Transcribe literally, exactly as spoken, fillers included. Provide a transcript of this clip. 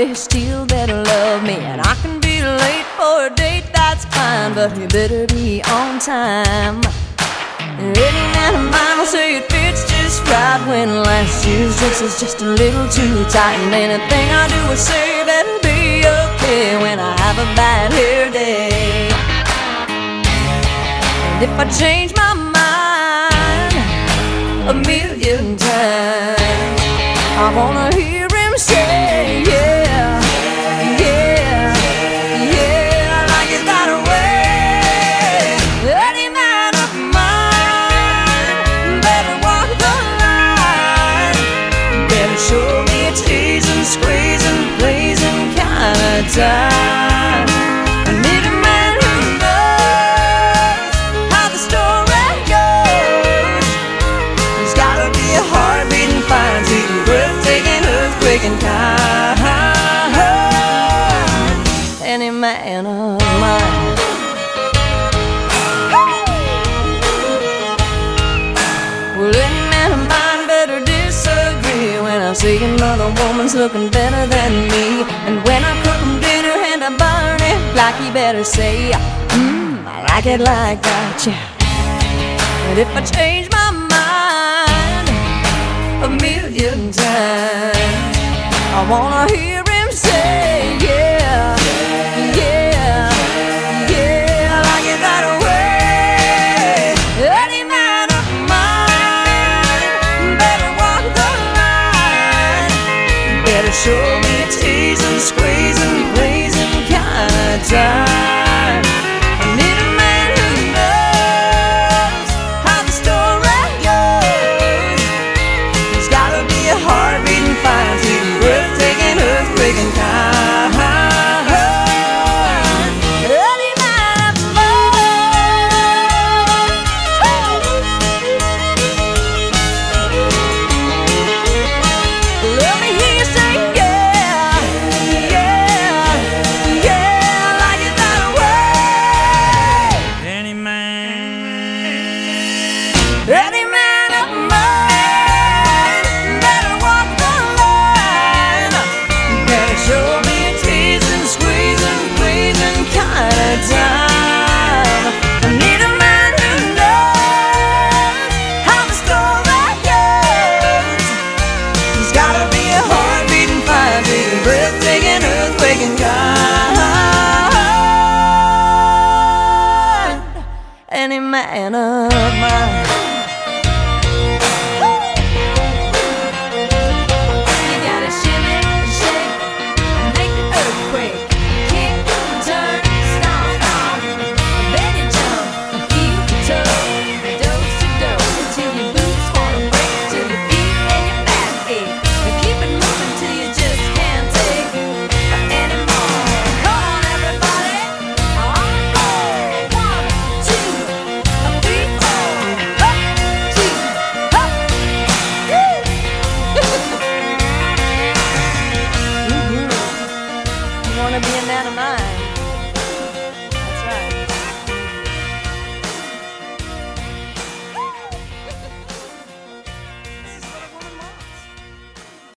you still better love me. And I can be late for a date, that's fine, but you better be on time. Any man of mine will say it fits just right when last year's dress is just a little too tight. And anything I do or say better be okay when I have a bad hair day. And if I change my mind a million times, I wanna hear him say, yeah, yeah, yeah, I like it that way. Any man of mine better walk the line, better show me a teasing, squeezing, pleasing kind of time. I need a man who knows how the story goes. There's gotta be a heart beating fine, sweet, breathtaking, earthquaking kind. Any man of mine. Well, any man of mine better disagree when I see another woman's looking better than me. And when I cook him dinner and I burn it, like he better say, mmm, I like it like that, yeah. And if I change my mind a million times, I wanna hear him say, yeah, yeah, yeah, I like it that way. Any man of mine better walk the line, better show me a teasing, squeezing, pleasing kind of time. I need a man who knows how the story goes. There's gotta be a heart beating fine, sweet, breathtaking, earthquaking kind. Any man of mine. Let me hear you say, yeah, yeah, yeah, I like it that way. Any man, Any man of mine better walk the line, better show me a teasing, squeezing, pleasing kind of time. I need a man who knows how the story goes. There's gotta be a heart beating fine, beating, breathtaking, earthquaking kind. Any man of mine.